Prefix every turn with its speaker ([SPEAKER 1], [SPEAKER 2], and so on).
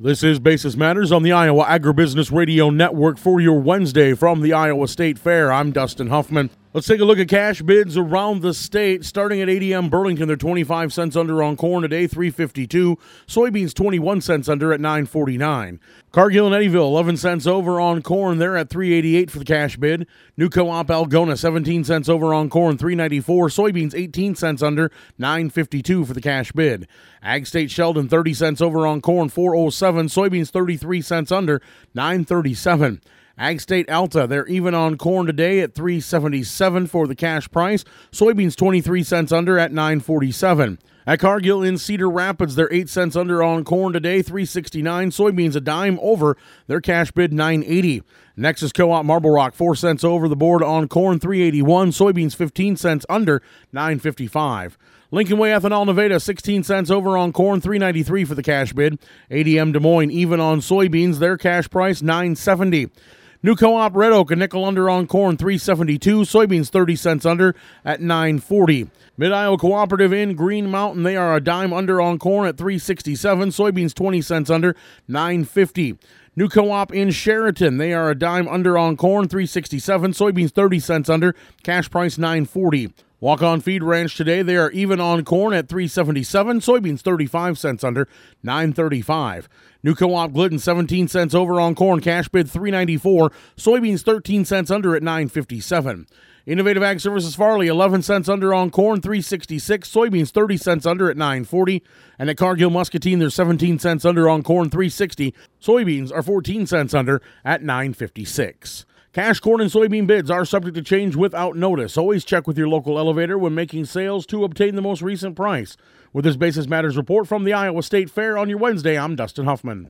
[SPEAKER 1] This is Basis Matters on the Iowa Agribusiness Radio Network for your Wednesday from the Iowa State Fair. I'm Dustin Huffman. Let's take a look at cash bids around the state. Starting at ADM Burlington, they're 25 cents under on corn today, $3.52. Soybeans 21 cents under at $9.49. Cargill and Eddyville, 11 cents over on corn. They're at $3.88 for the cash bid. New Co-op Algona, 17 cents over on corn, $3.94. Soybeans 18 cents under, $9.52 for the cash bid. Ag State Sheldon, 30 cents over on corn, $4.07. Soybeans 33 cents under, $9.37. Ag State Alta, they're even on corn today at $3.77 for the cash price. Soybeans 23 cents under at $9.47. At Cargill in Cedar Rapids, they're 8 cents under on corn today, $3.69. Soybeans a dime over, their cash bid $9.80. Nexus Co-op Marble Rock, 4 cents over the board on corn, $3.81. Soybeans 15 cents under, $9.55. Lincoln Way Ethanol Nevada, 16 cents over on corn, $3.93 for the cash bid. ADM Des Moines even on soybeans, their cash price $9.70. New Co-op Red Oak, a nickel under on corn, $3.72. Soybeans 30 cents under at $9.40. Mid-Iowa Cooperative in Green Mountain, they are a dime under on corn at $3.67. Soybeans 20 cents under, $9.50. New Co-op in Sheraton, they are a dime under on corn, $3.67. Soybeans 30 cents under, cash price $9.40. Walk-On Feed Ranch today, they are even on corn at $3.77. Soybeans 35 cents under, $9.35. New Co-op Glidden, 17 cents over on corn, cash bid $3.94. Soybeans 13 cents under at $9.57. Innovative Ag Services Farley, 11 cents under on corn, $3.66. Soybeans 30 cents under at $9.40. And at Cargill Muscatine, they're 17 cents under on corn, $3.60. Soybeans are 14 cents under at $9.56. Cash corn and soybean bids are subject to change without notice. Always check with your local elevator when making sales to obtain the most recent price. With this Basis Matters report from the Iowa State Fair on your Wednesday, I'm Dustin Huffman.